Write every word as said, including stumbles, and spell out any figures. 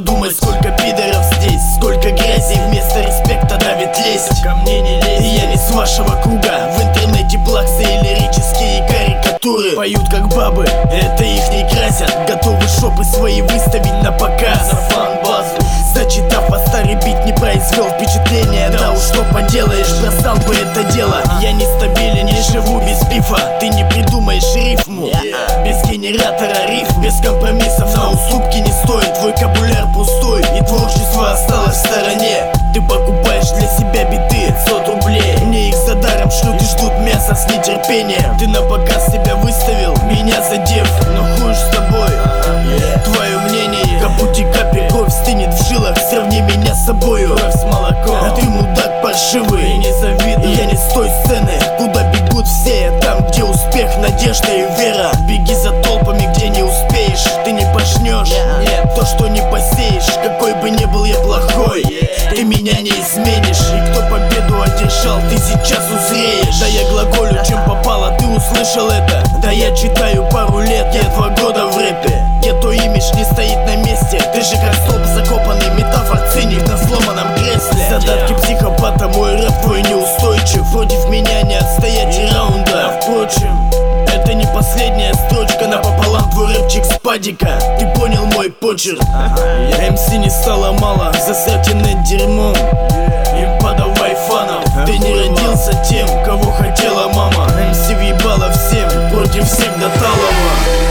подумай, сколько пидоров здесь, сколько грязи, вместо респекта давит лесть. Ко мне не лезь, я не с вашего круга. В интернете плаксы и лирические карикатуры поют как бабы, это их не красят. Готовы шопы свои выставить на показ за фан-базу. Зачитав по старый бит, не произвел впечатления. Да уж что поделаешь, бросал бы это дело. Я нестабилен, не живу без бифа. Ты не придумаешь рифму без генератора рифм, без компромиссов на уступки не стоит. Твой кабуляр пустой и творчество осталось в стороне. Ты покупаешь для себя биты пятьсот рублей, мне их за даром шлют и ждут мяса с нетерпением. Ты на показ себя выставил, меня задев, но хуй ж с тобой. Твое мнение, капути капель, кровь стынет в жилах. Сравни меня с собою, кровь с молоком. А ты мудак паршивый и не завидуй. Я не с той сцены, куда бегут все. Я там, где успех, надежда и вера. Беги за толпами, где не успеешь. Ты не пожнешь, нет, то, что не посеешь. Какой бы ни был я плохой, ты меня не изменишь. И кто победу одержал, ты сейчас узреешь. Да я глаголю, чем попало, ты услышал это. Да я читаю пару лет, я два года в рэпе. Гетто имидж не стоит на месте. Ты же как столб закопанный, метафор циник на сломанном кресле. Задатки психопата, мой рэп твой неустойчив. Против меня не отстоять и раунда. А впрочем, это не последняя строчка. Напополам твой рэпчик с падика. Ты понял мой почерк? эм си не стало мало, засратенным дерьмом. Им подавай фанов. Ты не родился тем, кого хотела мама. эм си въебала всем, против всех до талого.